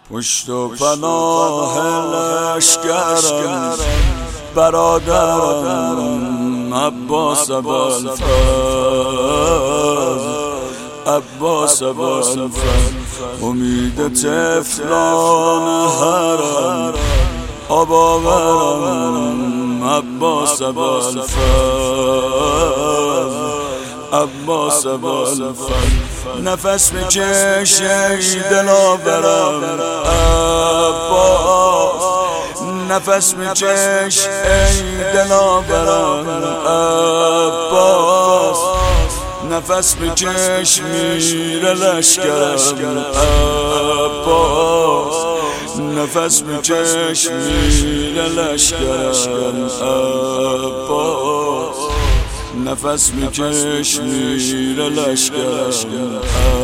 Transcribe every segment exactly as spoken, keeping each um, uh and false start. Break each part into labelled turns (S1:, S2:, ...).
S1: پشت و پناه لشکرم برادرم عباس ابوالفضل، عباس ابوالفضل امید طفلان حرم آب آورم، عباس ابوالفضل، عباس ابوالفضل نفس بکش ای دلاورم عباس، نفس بکش ای دلاورم عباس، نفس بکش میر لشکرم عباس، نفس بکش میر لشکرم عباس، نفس بکش میر لشکرم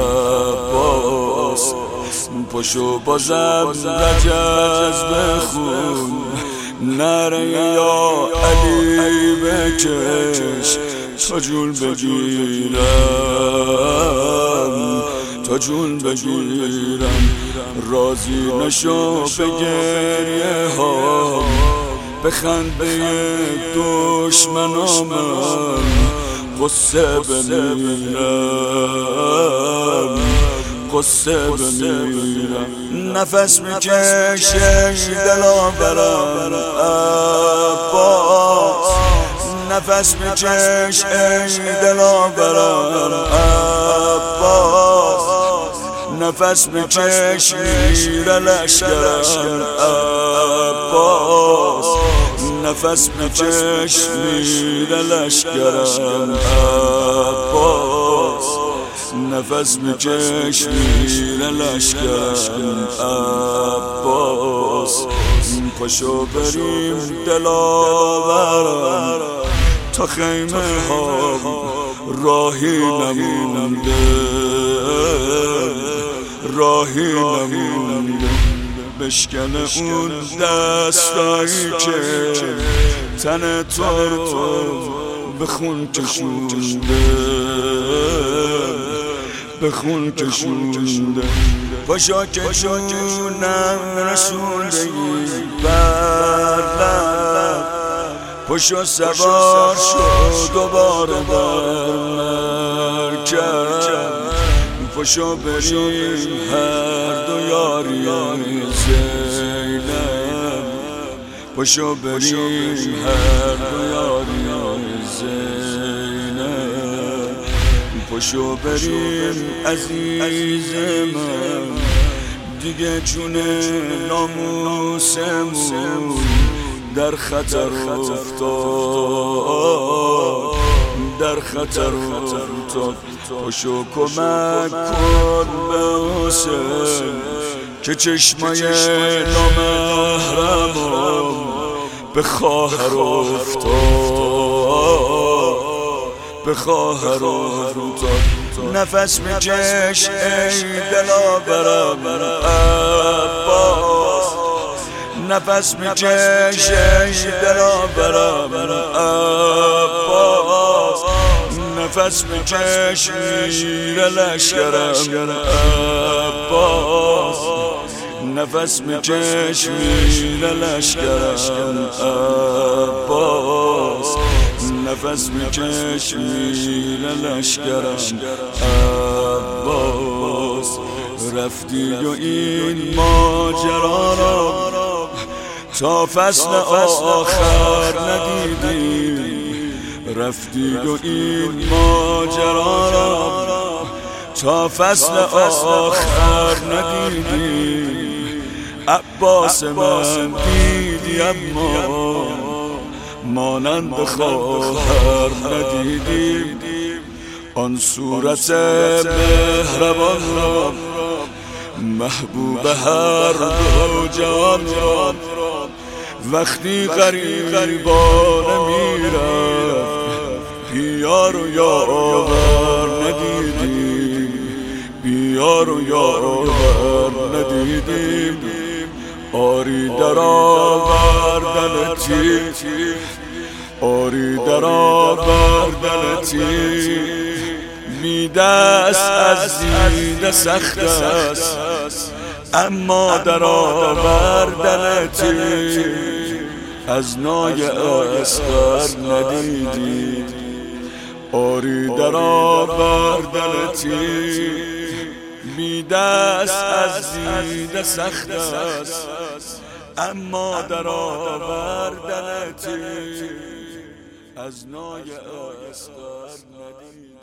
S1: عباس. پشو بازم رجز بخون نره یا علی بکش تا جون بگیرم، تا جون بگیرم. راضی نشو به گریه ها به خنده دشمنام قصه بمیرم، قصه بمیرم. نفس بکش ای دلاورم عباس، نفس بکش ای دلاورم عباس، نفس بکش میر لشکرم عباس، نفس بکش میر لشکرم عباس، نفس بکش میر لشکرم عباس. پاشو بریم دلاورم تا خیمه ها راهی نمونده، راهی نمونده. بشکن اون دستایی که تن تو به خون کشونده، به خون کشونده. پاشا که جونم رسونده ای بردم، پاشا سوار شد دوباره بر مرکب، پاشا بریم هر دو یاری زینب، پاشا بریم هر دو یاری زینب، پاشو بریم عزیز من دیگه جون ناموسمون در خطر افتاد، در خطر افتاد. پاشو کمک کن به حسین که چشمای نامحرمم به خواهر افتاد، به خواهر افتاد. نفس بکش ای دلاورم عباس، نفس بکش ای دلاورم عباس، نفس بکش میر لشکرم عباس، نفس بکش میر لشکرم عباس، نفس بکش میر لشکرم عباس. رفتی و این ماجرا را تا فصل آخر ندیدی، رفتی و این ماجرا را تا فصل آخر ندیدی. عباس من دیدی اما مانند خواهر ندیدی، آن صورت مهربان را محبوب هر دو جهان را. وقتی غریبانه میرفت بیار و یاور ندیدیم، بیار و یاور ندیدیم. آری در آوردن تیر، آری در آوردن تیر، می دست از دیده سخت است اما در آوردنتی از نای اسقر ندیدی. آری در آوردنتی بی دست از دیده سخت است، اما در آوردنتی از نای اسقر ندیدی.